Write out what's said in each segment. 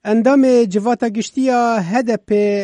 اندام جواتا گشتیا هدف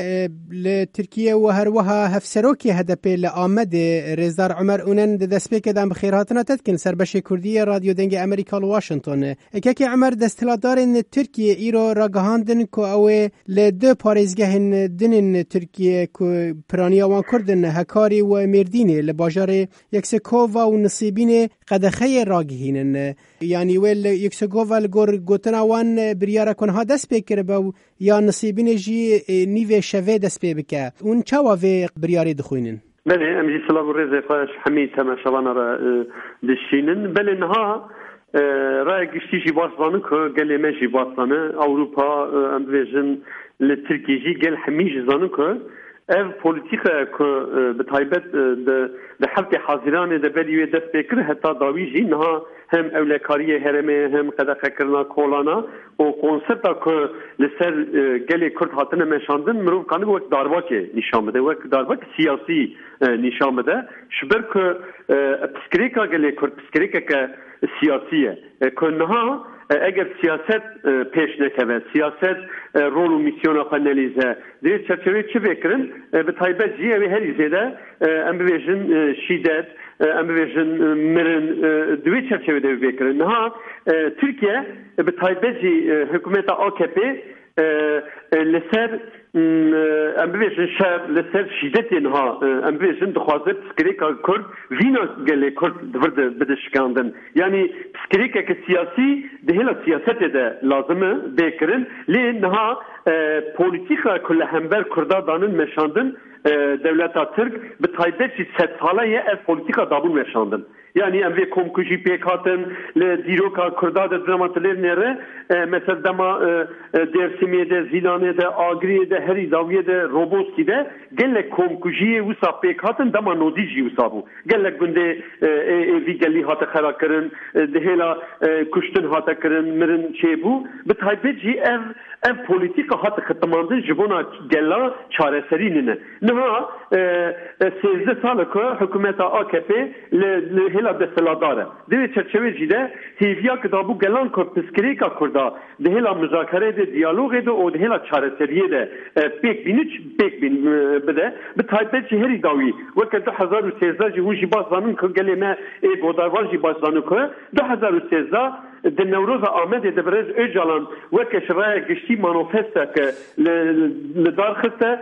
لترکیه و هروها هفسروکی هدف لآمد رزدار عمر اونن دست کدام بخیراتنا تدکن سربش کردی رادیو دنگ امریکا واشنطن اکاکی عمر دستلادارن ترکیه ایرو راگهاندن کو اوه لدو پارزگهن دنن ترکیه کو پرانیا وان کردن هکاری و مردینه لباجار یکسکووا و نصیبین قدخه راگهینن یعنی ویل یکسکووا لگور گوتنا وان بریارا کنها دست بکر باو یا نصیبین جی نیو شوه دست بکر اون چاوا وی بریاری دخوینن بله امجی سلام و رزه خواهش حمید تماشاوانا را دشینن بله نها رای گشتی جی باسوانه که گل ما جی باسوانه اوروپا امبویجن لترکی جی گل همیش زانه که ev politika ku bi taybet de hevtê haziranê de beriye dest pê kir heta dawî jî niha hem ewlekariye herêmê hem qedexekirina kolana û konsepta ku li ser gelê Kurd hatine meşandin mirov kanî wek darbakê nîşan bide wek darbak siyasî nîşan bide ji ber ku piskirêka gelê Kurd piskirêkeke siyasî ye ku niha eğer siyaset peş nekeve, siyaset rol u misyona kanalize, diye çerçeve çi vekirin, bi taybet jî ev her izede em bibêjin şiddet, em bibêjin mirin, divê çerçevede vekirin. Niha Türkiye bi taybet jî hükümeta AKP li ser em bibêjin şer li ser şiddetê niha em bibêjin dixwaze piskirêka Kurd vîna gelê Kurd divir bide şikandin. Yani piskirêkeke siyasî di hêla siyasetê de lazim e bêkirin lê niha polîtika ku li hember Kurda danin meşandin devleta Türk bi taybet jî sed sala ye ev polîtika dabûn meşandin. Yani em vê komkujî pêk hatin li dîroka Kurda de dramatilêr nêre mesela dema Dêrsimê de, Zîlanê de, Agiriyê de, herî zaviyê de, Roboskî de gelek komkujiyê wisa pêk hatin dema nodî jî wisa bû. Gelek gundê vî gelî hate xerakirin, di hêla kuştin hate kirin, mirin çêbû. Bi taybet jî ev polîtika hate xitimandin ji bona gela çareserî nine. Niha 13 sal ku hikûmeta AKP li hêla desteladar e. Divê çerçevê jî de hêviya ki dabû gelan ku piskirêka Kurda di hêla müzakerê de diyalogê de û di hêla çareseriyê de pêk bin bide. Bi taybet jî herî dawî weke 2013 jî hûn jî bazanin ku gelê me godarvan jî bazanin ku 2013 di Newroza Amedê de Birêz Öcalan weke ji raya giştî manifesteke li dar xiste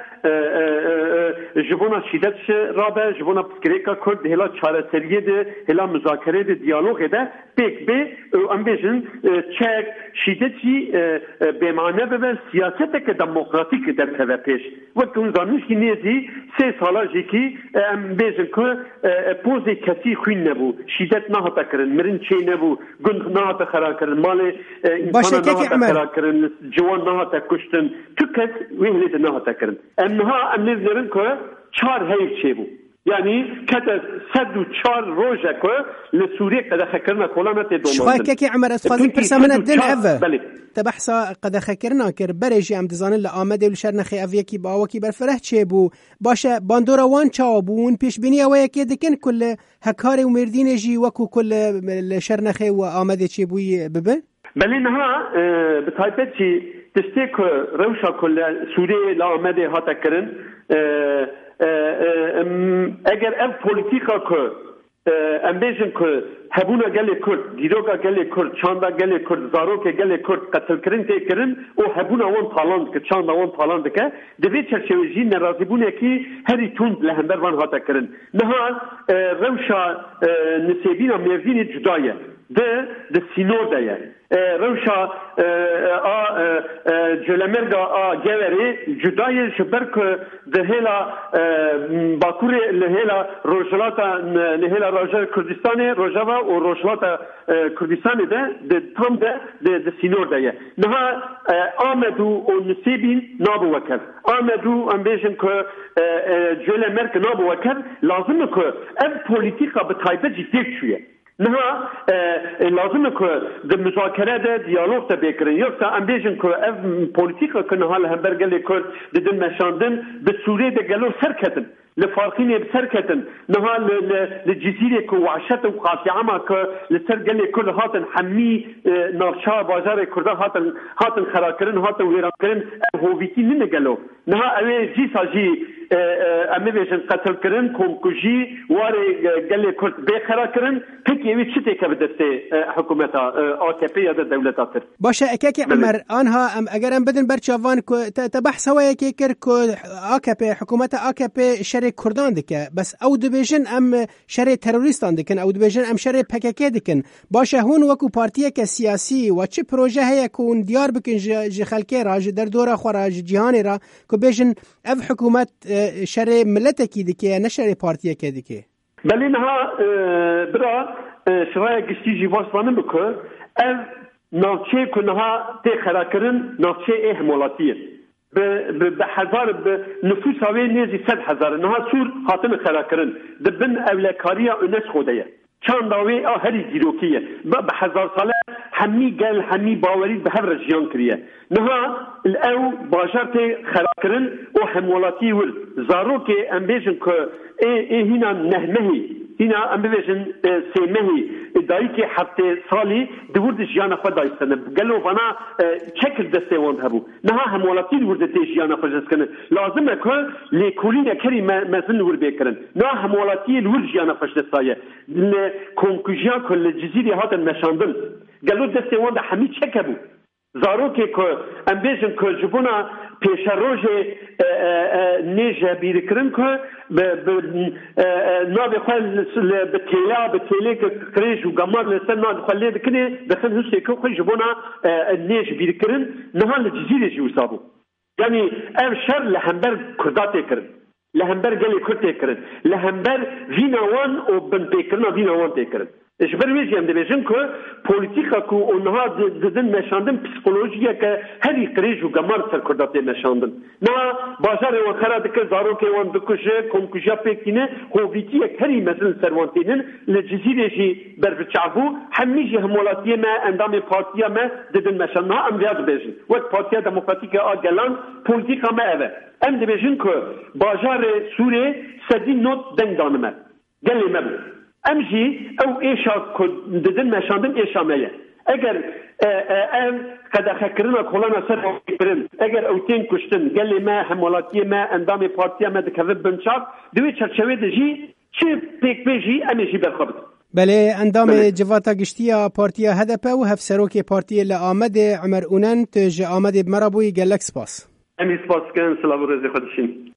ji bona şîdet rabe ji bona piskirêka Kurd di hêla çareseriyê de hêla müzakerê de diyalogê de pêk bê em bêjin çek şîdet jî bêmane bibe siyaseteke demokratîk derkeve pêş. Wek hûn zanin jî nêzî 3 sala jîkî em bêjin ku pozê kesî xwîn nebû, şîdet nehate kirin, mirin çê nebû, gund nehate xerakirin, malê insana nehate xerakirin, ciwan nehate kuştin, tu kes wê hilê de nehate kirin. Em niha em nêzîrin ku 4 heyv çêbû. Yani kete 104 roja ku li Sûriye qedexekirina kolana tê domandin. Şwayekekî Emer ez fazil pirsa min din ev. Te behsa qedexekirina kir berê jî em dizanin li Amedê li şernexê ev yekî bawekî berfireh çêbû. Baş e bandora wan çawa bû hûn pêşbîniya we yekê dikin ku li Hekarê û Mêrdînê jî wekû ku li şernexê û Amedê çêbûyî bibe? Belê niha bi taybet jî tiştê ku rewşa ku li Sûriyê li Amedê hate kirin eğer ev politika ku em bêjin ku hebûna gelê Kurd, dîroka gelê Kurd, çanda gelê Kurd, zarokê gelê Kurd qetilkirin tê kirin û hebûna wan talan dike, çanda wan talan dike, divê çerçevê jî nerazîbûnekî herî tund li hember van hate kirin. Niha rewşa nisêbîna Mêrdînê cuda ye. De Sînor de ye. Rewşa Celemerga a Geverê cuda ye ji ber ku di hêla Bakurê li hêla Rojhilata li hêla Rojava Kurdistanê Rojava û Rojhilata Kurdistanê de tam de Sînor de ye. Niha Amedû û Nisêbîn nabû weker. Amedû em bêjin ku Celemerg nabû weker lazim e ku ev polîtika bi taybet jî têk çûye. Niha lazım e ku di müzakere de diyalog de bêkirin yoksa em bêjin ku ev polîtika ku niha li hember gelê Kurd didin meşandin bi Sûriyê de gelo serketin. لفارقين بسركتن نها للجزيرة كوعشت وقاطعة لسر قال كل هاتن حمي نافشا بازار كردا هاتن خراكرن هاتن ويراكرن هوفيتي من قالوا نها اوي جي ساجي امي بيجن قتل كرن كومكوجي واري قال كرد بخراكرن كيكي وي تشتي كبدتي حكومتها AKP يا دولتاتر باشه اكاكي عمر انها اگر ام بدن برچاوان کو تبحث هوا يكيكر كو AKP حكومت AKP شر كردان دكه بس او دبيجن ام شر تروریستان دکن او دبیجن ام شر پکک دکن باشه هون وکو پارتیه که سیاسی و چه پروژه هيا کون دیار بکن ج خلکه را در دور خورا جهان را کو بیجن اف حکومت شر ملتکی دکه نه شر پارتیه که دکه بل انها برا شويه گشتيجي واسطانه بكو اف ناوچه كنها تي خراكرن ناوچه اهمالاتيه بحزار بنفوس هاوي نيزي 100,000 نها سور خاطن خراكرن دبن اولكاريا انس خوديه چند داوي هري زيروكيه بحزار ساله حمي قال حمي باوري بهر رجيان كريه نها الاو باجرتي خراكرن وهمولاتي ول زاروكي امبيجن كو هنا نهمهي هنا امبيجن سيمهي دايكي حتى صالي دورد جيانا خدا يستنى قالوا فانا شكل دستيوان هبو نها همولاتي ورد جيانا فجسكن لازم يكون لكولين كري مازن ور بكرن نها همولاتي ور جيانا فجسايه كونكوجيا كل الجزيره هذا المشاندل قالوا دستيوان حميد شكبو زاروكي كو امبيجن كو جبونا پیشروجه نیجه بیرکرن که نابی خواه بتیله که قریش و گمار لسن نابی خواه لیده کنه دخل حسی که خواه جبونا نیجه بیرکرن نها لجزیره جیو سابو یعنی او شر لحنبر کردات کرن لحنبر گلی کرد تکرن لحنبر ویناوان و بن پیکرنا ویناوان تکرن اجبر ویزیم دبیجن که پولیتیکا که اونها دادن نشاندن پسیکولوژیه که هری قریج و گمار سر کرداتی نشاندن نه بازار وان خراد که زارو که وان بکشه کمکوژا پیکینه هویتیه که هری مثل سروانتینن لجزیره جی برفچعبو همیجی همولاتیه ما اندام پارتیه ما دادن نشاندن ها ام بیاد بیجن وقت پارتیه دموکراتیک آگلان پولیتیکا ما اوه ام دبیجن که بازار سوره سدی نوت دنگ دانمه گلی مبو امجی او ایشا ددن نشاندن ایشا میه اگر ام قد خکرنا کلانا سر برن اگر او تین کشتن گلی ما همولاتی ما اندام پارتیا ما دکوب بنچاف دوی چرچوی دجی چه پیک بیجی امیجی برخوابد بله اندام جواتا گشتیا پارتیا هدپ و هفسروک پارتیا لآمد عمر اونن تج آمد مرابوی گلک سپاس امی سپاس کن سلام و رزی خودشین